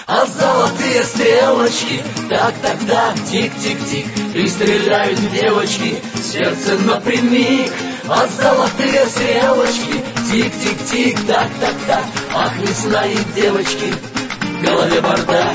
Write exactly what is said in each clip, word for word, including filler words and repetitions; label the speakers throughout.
Speaker 1: а золотые стрелочки. Так, так, так, тик-тик-тик, и стреляют девочки, сердце напрямик. А золотые стрелочки, тик-тик-тик, так, так, так, ах, весна и девочки, в голове бардак.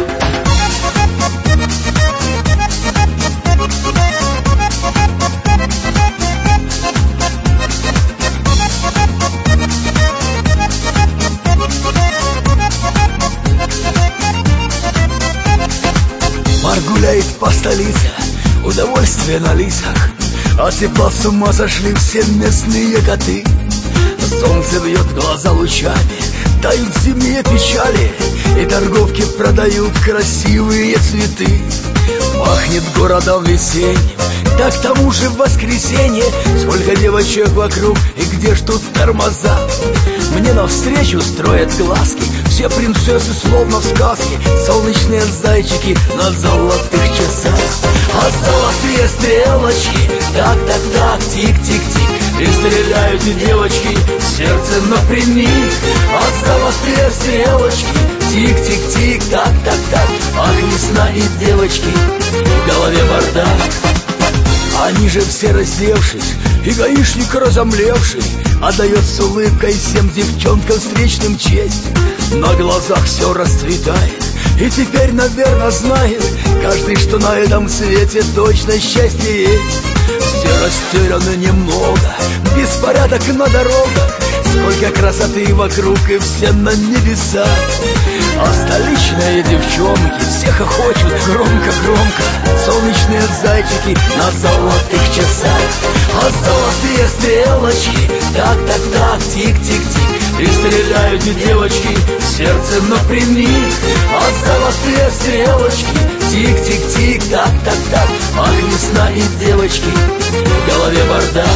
Speaker 2: Пар гуляет по столице, удовольствие на лицах, от тепла с ума сошли все местные коты. Солнце бьет глаза лучами, тают зимние печали, и торговки продают красивые цветы. Пахнет городом весенним, да к тому же в воскресенье. Сколько девочек вокруг, и где ж тут тормоза? Мне навстречу строят глазки, все принцессы словно в сказке, солнечные зайчики на золотых часах.
Speaker 1: А золотые стрелочки, так, так, так, тик-тик-тик, и стреляют девочки, сердце напрямик. А золотые стрелочки, тик-тик-тик, так, так, так, ах, весна и девочки, в голове бардак.
Speaker 2: Они же все раздевшись, и гаишник разомлевший отдает с улыбкой всем девчонкам встречным честь. На глазах все расцветает, и теперь, наверное, знает каждый, что на этом свете точно счастье есть. Все растеряны немного, беспорядок на дорогах, сколько красоты вокруг, и все на небесах. А столичные девчонки все хохочут громко-громко, солнечные зайчики на золотых часах.
Speaker 1: А золотые стрелочки, так, так, так, тик-тик-тик, и стреляют девочки, сердце напрямик. А золотые стрелочки, тик-тик-тик, так, так, так, ах, весна и девочки, в голове бардак.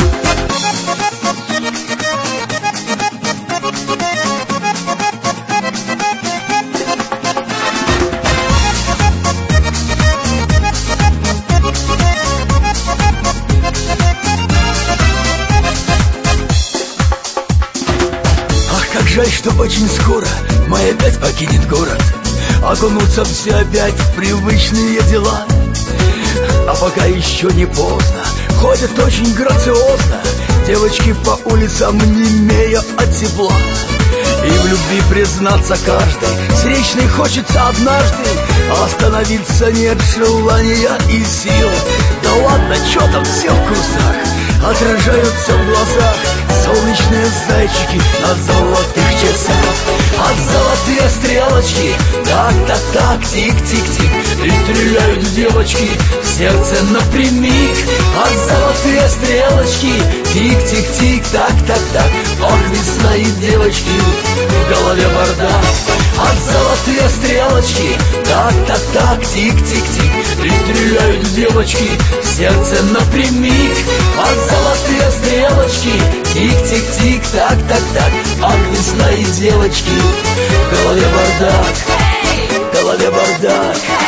Speaker 2: Как жаль, что очень скоро май опять покинет город, окунутся все опять в привычные дела. А пока еще не поздно, ходят очень грациозно девочки по улицам, немея от тепла. И в любви признаться каждый встречный хочется однажды, а остановиться нет желания и сил. Да ладно, чё там, все в курсах, отражаются в глазах солнечные зайчики на золотых часах.
Speaker 1: А золотые стрелочки, так, так, так, тик-тик-тик, и стреляют девочки, сердце напрямик. А золотые стрелочки, тик-тик-тик, так, так, так, ох, весна и девочки, в голове бардак. А золотые стрелочки, так, так, так, тик-тик-тик, и стреляют девочки, сердце напрямик. А золотые стрелочки, тик-тик-тик, так, так, так, ах, весна и девочки, в голове бардак, в голове бардак.